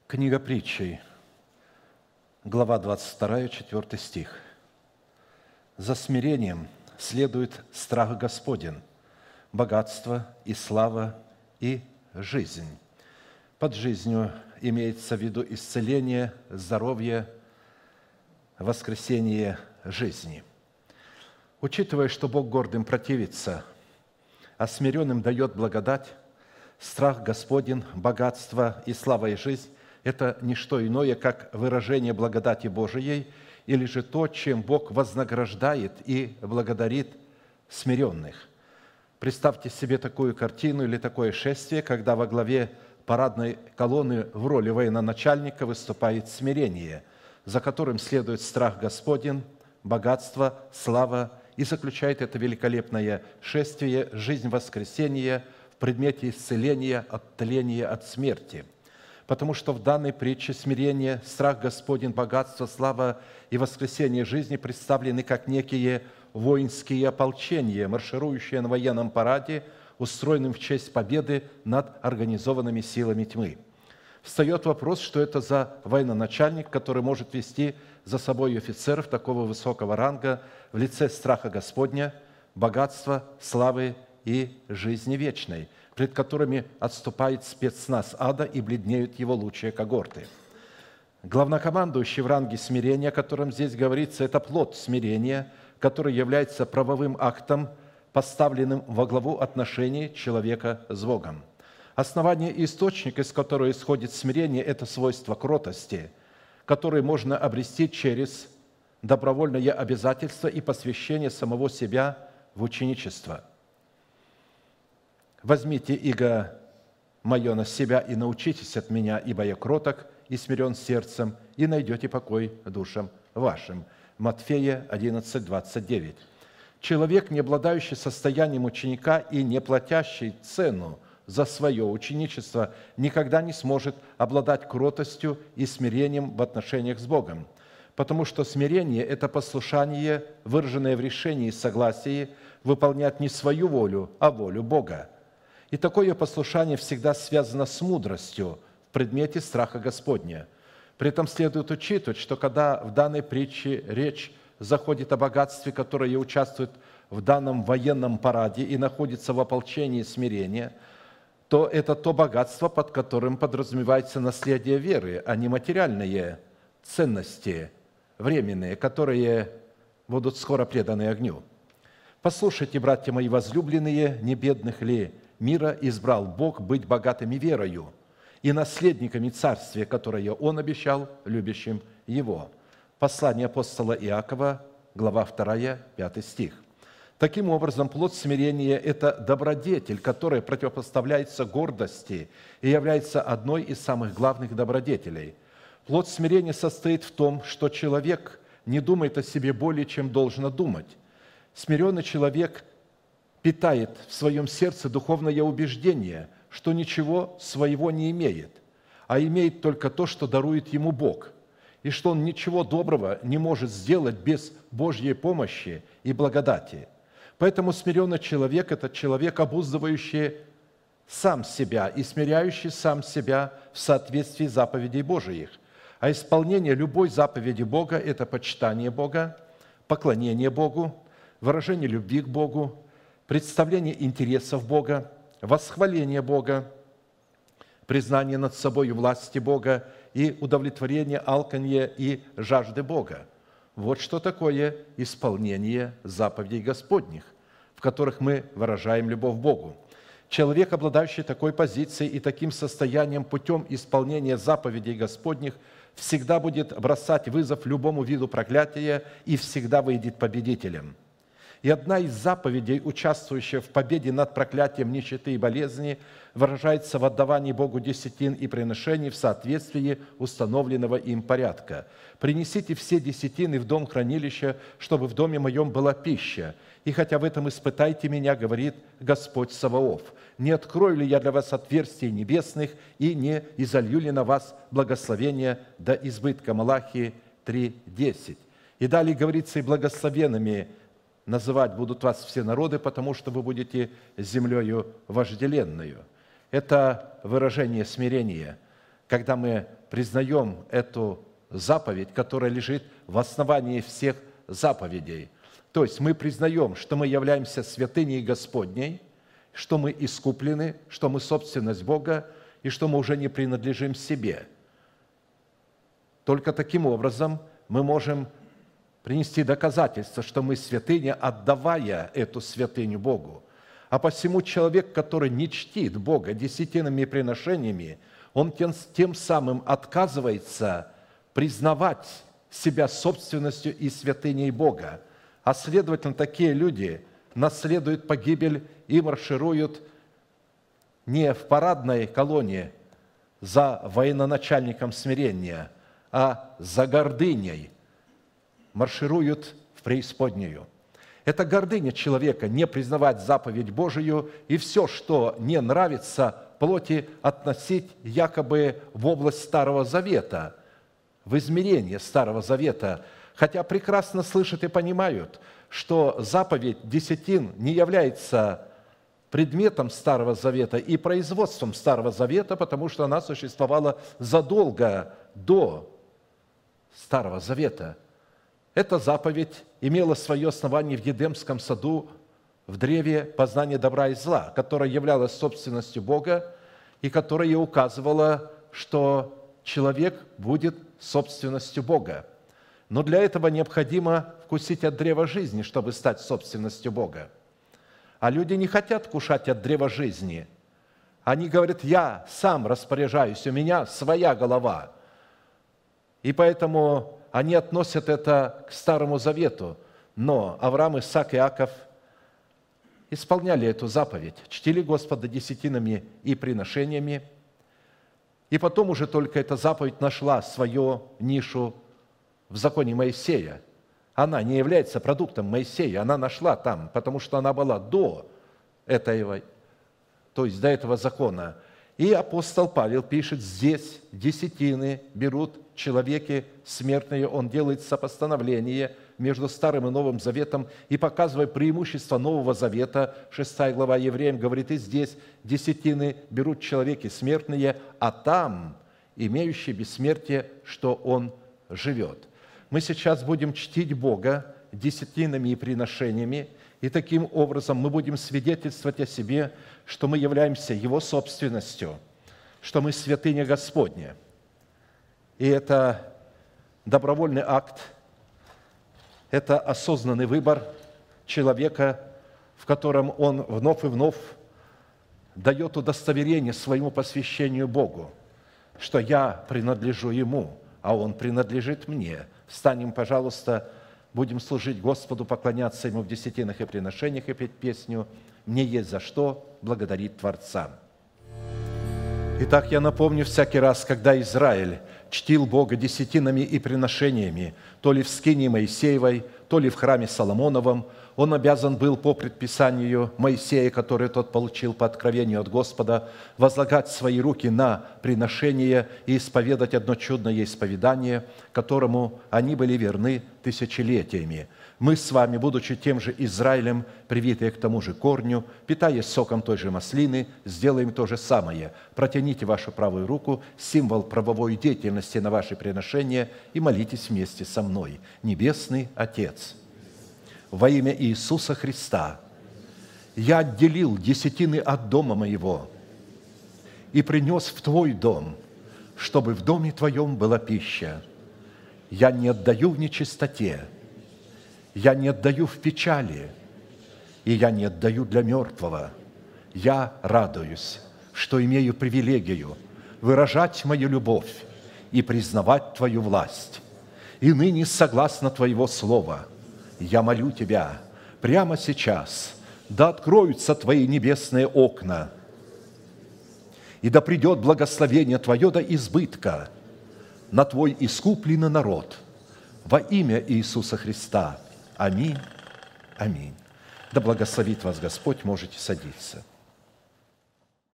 Книга притчей, глава 22, 4 стих. «За смирением следует страх Господень, богатство и слава и жизнь». Под жизнью имеется в виду исцеление, здоровье, воскресение жизни. Учитывая, что Бог гордым противится, а смиренным дает благодать, страх Господень, богатство и слава и жизнь – это не что иное, как выражение благодати Божией, или же то, чем Бог вознаграждает и благодарит смиренных. Представьте себе такую картину или такое шествие, когда во главе парадной колонны в роли военачальника выступает смирение, за которым следует страх Господень, богатство, слава, и заключает это великолепное шествие жизнь воскресения в предмете исцеления от тления, от смерти. Потому что в данной притче смирение, страх Господень, богатство, слава и воскресение жизни представлены как некие воинские ополчения, марширующие на военном параде, устроенном в честь победы над организованными силами тьмы. Встает вопрос, что это за военачальник, который может вести за собой офицеров такого высокого ранга в лице страха Господня, богатства, славы и жизни вечной, пред которыми отступает спецназ ада и бледнеют его лучшие когорты. Главнокомандующий в ранге смирения, о котором здесь говорится, это плод смирения, который является правовым актом, поставленным во главу отношений человека с Богом. Основание и источник, из которого исходит смирение, это свойство кротости, которое можно обрести через добровольное обязательство и посвящение самого себя в ученичество. «Возьмите иго мое на себя и научитесь от меня, ибо я кроток и смирен сердцем, и найдете покой душам вашим». Матфея 11, 29. Человек, не обладающий состоянием ученика и не платящий цену за свое ученичество, никогда не сможет обладать кротостью и смирением в отношениях с Богом, потому что смирение – это послушание, выраженное в решении и согласии выполнять не свою волю, а волю Бога. И такое послушание всегда связано с мудростью в предмете страха Господня. При этом следует учитывать, что когда в данной притче речь заходит о богатстве, которое участвует в данном военном параде и находится в ополчении смирения, то это то богатство, под которым подразумевается наследие веры, а не материальные ценности временные, которые будут скоро преданы огню. «Послушайте, братья мои возлюбленные, не бедных ли мира избрал Бог быть богатыми верою и наследниками царствия, которое Он обещал любящим Его». Послание апостола Иакова, глава 2, 5 стих. Таким образом, плод смирения – это добродетель, которая противопоставляется гордости и является одной из самых главных добродетелей. Плод смирения состоит в том, что человек не думает о себе более, чем должно думать. Смиренный человек питает в своем сердце духовное убеждение, что ничего своего не имеет, а имеет только то, что дарует ему Бог, и что он ничего доброго не может сделать без Божьей помощи и благодати. Поэтому смиренный человек – это человек, обуздывающий сам себя и смиряющий сам себя в соответствии с заповедей Божиих. А исполнение любой заповеди Бога – это почитание Бога, поклонение Богу, выражение любви к Богу, представление интересов Бога, восхваление Бога, признание над собой власти Бога и удовлетворение алканья и жажды Бога. Вот что такое исполнение заповедей Господних, в которых мы выражаем любовь к Богу. Человек, обладающий такой позицией и таким состоянием путем исполнения заповедей Господних, всегда будет бросать вызов любому виду проклятия и всегда выйдет победителем. И одна из заповедей, участвующая в победе над проклятием нищеты и болезни, выражается в отдавании Богу десятин и приношений в соответствии установленного им порядка. «Принесите все десятины в дом хранилища, чтобы в доме моем была пища. И хотя в этом испытайте меня, говорит Господь Саваоф, не открою ли я для вас отверстий небесных и не изолью ли на вас благословения до избытка». Малахии 3:10. И далее говорится: «И благословенными называть будут вас все народы, потому что вы будете землею вожделенную». Это выражение смирения. когда мы признаем эту заповедь, которая лежит в основании всех заповедей. То есть мы признаем, что мы являемся святыней Господней, что мы искуплены, что мы собственность Бога, и что мы уже не принадлежим себе. Только таким образом мы можем принести доказательство, что мы святыня, отдавая эту святыню Богу. А посему человек, который не чтит Бога десятинными приношениями, он тем самым отказывается признавать себя собственностью и святыней Бога. А следовательно, такие люди наследуют погибель и маршируют не в парадной колонне за военачальником смирения, а за гордыней маршируют в преисподнюю. Это гордыня человека не признавать заповедь Божию и все, что не нравится плоти, относить якобы в область Старого Завета, в измерение Старого Завета, хотя прекрасно слышат и понимают, что заповедь десятин не является предметом Старого Завета и производством Старого Завета, потому что она существовала задолго до Старого Завета. Эта заповедь имела свое основание в Едемском саду, в древе познания добра и зла, которое являлось собственностью Бога и которое указывало, что человек будет собственностью Бога. Но для этого необходимо вкусить от древа жизни, чтобы стать собственностью Бога. А люди не хотят кушать от древа жизни. Они говорят: я сам распоряжаюсь, у меня своя голова. И поэтому они относят это к Старому Завету. Но Авраам, Исаак и Иаков исполняли эту заповедь, чтили Господа десятинами и приношениями. И потом уже только эта заповедь нашла свою нишу в законе Моисея. Она не является продуктом Моисея, она нашла там, потому что она была до этого, то есть до этого закона. И апостол Павел пишет: здесь десятины берут человеки смертные, он делает сопостановление между Старым и Новым Заветом и показывая преимущество Нового Завета. 6 глава Евреям говорит: и здесь десятины берут человеки смертные, а там имеющие бессмертие, что он живет. Мы сейчас будем чтить Бога десятинами и приношениями, и таким образом мы будем свидетельствовать о себе, что мы являемся Его собственностью, что мы святыня Господня. И это добровольный акт, это осознанный выбор человека, в котором он вновь и вновь дает удостоверение своему посвящению Богу, что я принадлежу Ему, а Он принадлежит мне. Встанем, пожалуйста, будем служить Господу, поклоняться Ему в десятинах и приношениях и петь песню «Мне есть за что благодарить Творца». Итак, я напомню всякий раз, когда Израиль чтил Бога десятинами и приношениями, то ли в скинии Моисеевой, то ли в храме Соломоновом, он обязан был по предписанию Моисея, которое тот получил по откровению от Господа, возлагать свои руки на приношение и исповедать одно чудное исповедание, которому они были верны тысячелетиями. Мы с вами, будучи тем же Израилем, привитые к тому же корню, питаясь соком той же маслины, сделаем то же самое. Протяните вашу правую руку, символ правовой деятельности на ваши приношения, и молитесь вместе со мной. Небесный Отец, во имя Иисуса Христа, я отделил десятины от дома моего и принес в Твой дом, чтобы в доме Твоем была пища. Я не отдаю в нечистоте, я не отдаю в печали, и я не отдаю для мертвого. Я радуюсь, что имею привилегию выражать мою любовь и признавать Твою власть. И ныне, согласно Твоего слова, я молю Тебя прямо сейчас, да откроются Твои небесные окна, и да придет благословение Твое до избытка на Твой искупленный народ во имя Иисуса Христа. Аминь. Аминь. Да благословит вас Господь, можете садиться.